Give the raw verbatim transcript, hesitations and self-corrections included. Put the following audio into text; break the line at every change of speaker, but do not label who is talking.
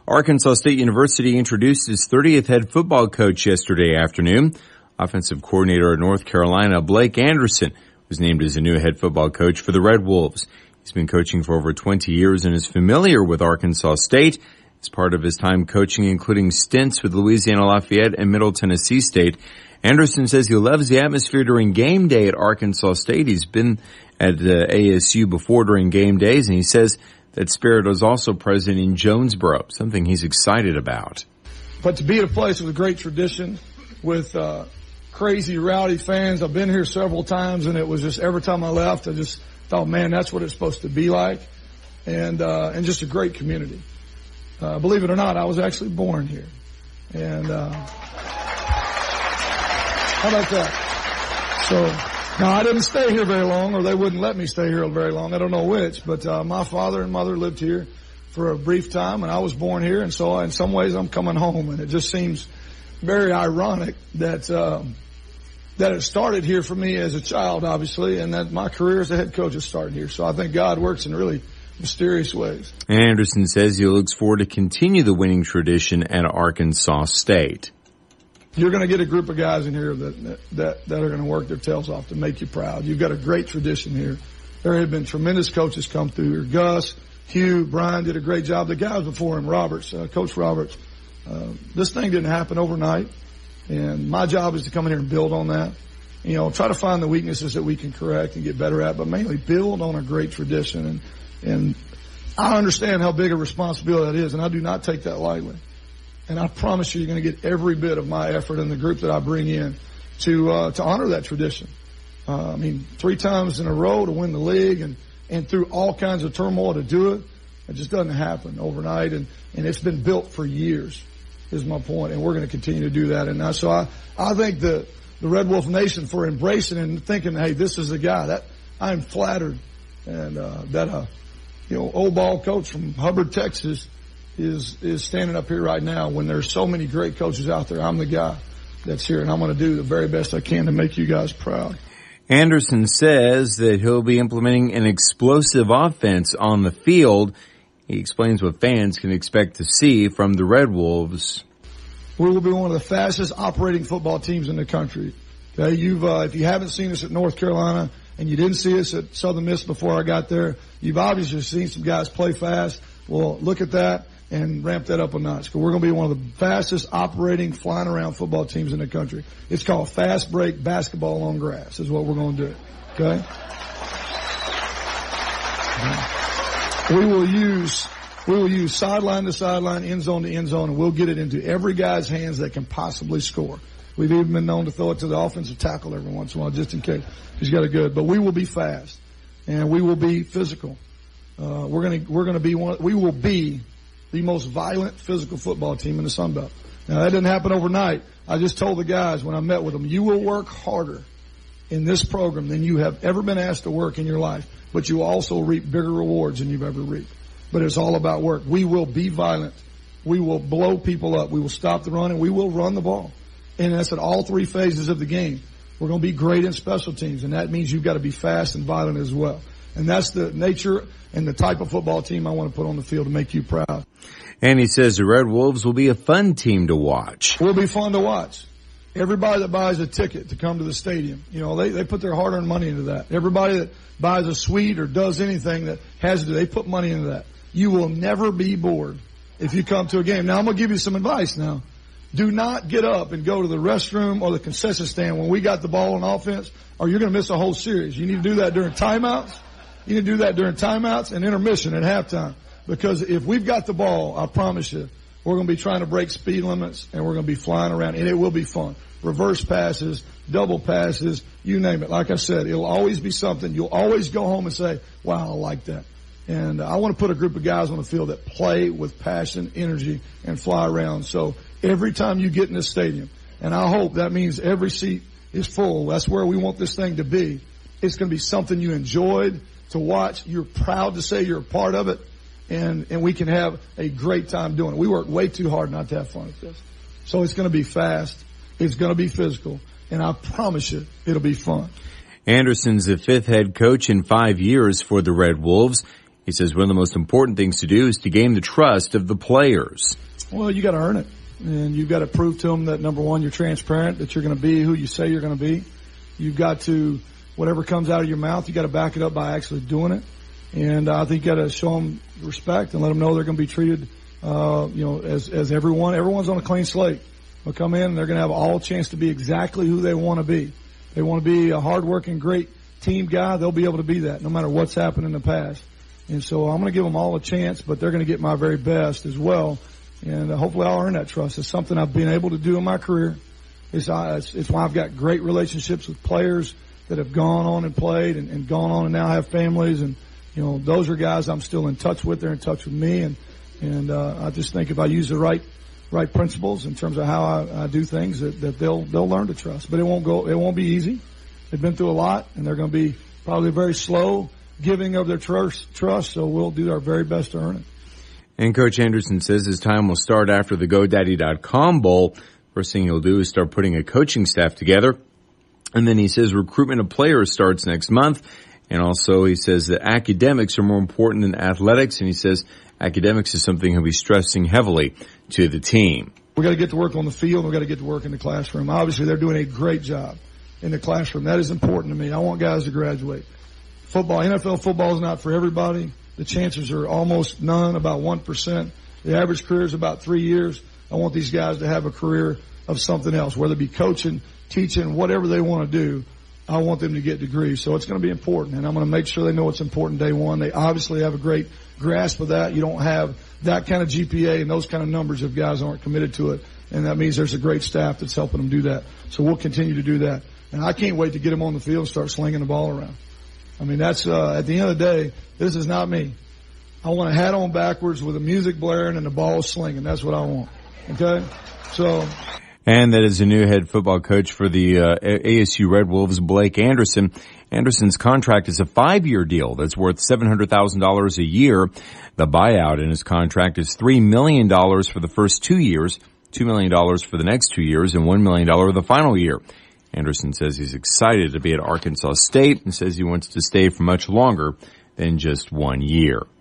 Arkansas State University introduced its thirtieth head football coach yesterday afternoon. Offensive coordinator at North Carolina, Blake Anderson, was named as the new head football coach for the Red Wolves. He's been coaching for over twenty years and is familiar with Arkansas State. As part of his time coaching, including stints with Louisiana Lafayette and Middle Tennessee State, Anderson says he loves the atmosphere during game day at Arkansas State. He's been at uh, A S U before during game days, and he says that spirit was also present in Jonesboro, something he's excited about.
But to be at a place with a great tradition, with uh, crazy, rowdy fans, I've been here several times, and it was just every time I left, I just thought, man, that's what it's supposed to be like, and uh, and just a great community. Uh, believe it or not, I was actually born here, and uh, how about that? So. Now, I didn't stay here very long, or they wouldn't let me stay here very long. I don't know which, but uh, my father and mother lived here for a brief time, and I was born here, and so in some ways I'm coming home. And it just seems very ironic that um, that it started here for me as a child, obviously, and that my career as a head coach has started here. So I think God works in really mysterious ways.
Anderson says he looks forward to continue the winning tradition at Arkansas State.
You're going to get a group of guys in here that that that are going to work their tails off to make you proud. You've got a great tradition here. There have been tremendous coaches come through here. Gus, Hugh, Brian did a great job. The guys before him, Roberts, uh, Coach Roberts. Uh, this thing didn't happen overnight, and my job is to come in here and build on that. You know, try to find the weaknesses that we can correct and get better at, but mainly build on a great tradition. And and I understand how big a responsibility that is, and I do not take that lightly. And I promise you, you're going to get every bit of my effort in the group that I bring in to uh, to honor that tradition. Uh, I mean, three times in a row to win the league and, and through all kinds of turmoil to do it, it just doesn't happen overnight. And, and it's been built for years, is my point. And we're going to continue to do that. And I, so I, I think the, the Red Wolf Nation for embracing and thinking, hey, this is the guy. That I'm flattered. And uh, that, uh, you know, old ball coach from Hubbard, Texas, is is standing up here right now when there's so many great coaches out there. I'm the guy that's here, and I'm going to do the very best I can to make you guys proud.
Anderson says that he'll be implementing an explosive offense on the field. He explains what fans can expect to see from the Red Wolves.
We will be one of the fastest operating football teams in the country. Okay, you've uh, if you haven't seen us at North Carolina and you didn't see us at Southern Miss before I got there, you've obviously seen some guys play fast. Well, look at that and ramp that up a notch, because we're going to be one of the fastest operating, flying around football teams in the country. It's called fast break basketball on grass is what we're going to do, okay? We will use, we will use sideline to sideline, end zone to end zone, and we'll get it into every guy's hands that can possibly score. We've even been known to throw it to the offensive tackle every once in a while, just in case he's got a good. But we will be fast, and we will be physical. Uh, we're going to, we're going to be one, we will be the most violent physical football team in the Sun Belt. Now, that didn't happen overnight. I just told the guys when I met with them, you will work harder in this program than you have ever been asked to work in your life, but you also reap bigger rewards than you've ever reaped. But it's all about work. We will be violent. We will blow people up. We will stop the run, and we will run the ball. And that's at all three phases of the game. We're going to be great in special teams, and that means you've got to be fast and violent as well. And that's the nature and the type of football team I want to put on the field to make you proud.
And he says the Red Wolves will be a fun team to watch.
Will be fun to watch. Everybody that buys a ticket to come to the stadium, you know, they, they put their hard-earned money into that. Everybody that buys a suite or does anything that has to, they put money into that. You will never be bored if you come to a game. Now, I'm going to give you some advice now. Do not get up and go to the restroom or the concession stand when we got the ball on offense, or you're going to miss a whole series. You need to do that during timeouts. You need to do that during timeouts and intermission at halftime. Because if we've got the ball, I promise you, we're going to be trying to break speed limits, and we're going to be flying around, and it will be fun. Reverse passes, double passes, you name it. Like I said, it'll always be something. You'll always go home and say, wow, I like that. And I want to put a group of guys on the field that play with passion, energy, and fly around. So every time you get in this stadium, and I hope that means every seat is full. That's where we want this thing to be. It's going to be something you enjoyed to watch. You're proud to say you're a part of it. And, and we can have a great time doing it. We work way too hard not to have fun at this. So it's going to be fast. It's going to be physical. And I promise you, it'll be fun.
Anderson's the fifth head coach in five years for the Red Wolves. He says one of the most important things to do is to gain the trust of the players.
Well, you got to earn it. And you've got to prove to them that, number one, you're transparent, that you're going to be who you say you're going to be. You've got to, whatever comes out of your mouth, you got to back it up by actually doing it. And I think you got to show them respect and let them know they're going to be treated, uh, you know, as, as everyone. Everyone's on a clean slate. They'll come in and they're going to have all chance to be exactly who they want to be. They want to be a hardworking, great team guy. They'll be able to be that no matter what's happened in the past. And so I'm going to give them all a chance, but they're going to get my very best as well. And uh, hopefully I'll earn that trust. It's something I've been able to do in my career. It's, uh, it's, it's why I've got great relationships with players that have gone on and played and, and gone on and now have families. And, you know, those are guys I'm still in touch with. They're in touch with me. And, and, uh, I just think if I use the right, right principles in terms of how I, I do things, that, that they'll, they'll learn to trust. But it won't go, it won't be easy. They've been through a lot and they're going to be probably very slow giving of their trust, trust. So we'll do our very best to earn it.
And Coach Anderson says his time will start after the GoDaddy dot com Bowl. First thing he'll do is start putting a coaching staff together. And then he says recruitment of players starts next month. And also he says that academics are more important than athletics. And he says academics is something he'll be stressing heavily to the team.
We got to get to work on the field. We got to get to work in the classroom. Obviously, they're doing a great job in the classroom. That is important to me. I want guys to graduate. Football, N F L football is not for everybody. The chances are almost none, about one percent. The average career is about three years. I want these guys to have a career of something else, whether it be coaching, teaching, whatever they want to do. I want them to get degrees. So it's going to be important, and I'm going to make sure they know it's important day one. They obviously have a great grasp of that. You don't have that kind of G P A and those kind of numbers if guys aren't committed to it, and that means there's a great staff that's helping them do that. So we'll continue to do that. And I can't wait to get them on the field and start slinging the ball around. I mean, that's, uh, at the end of the day, this is not me. I want a hat on backwards with the music blaring and the ball slinging. That's what I want. Okay? So.
And that is the new head football coach for the uh, A S U Red Wolves, Blake Anderson. Anderson's contract is a five-year deal that's worth seven hundred thousand dollars a year. The buyout in his contract is three million dollars for the first two years, two million dollars for the next two years, and one million dollars the final year. Anderson says he's excited to be at Arkansas State and says he wants to stay for much longer than just one year.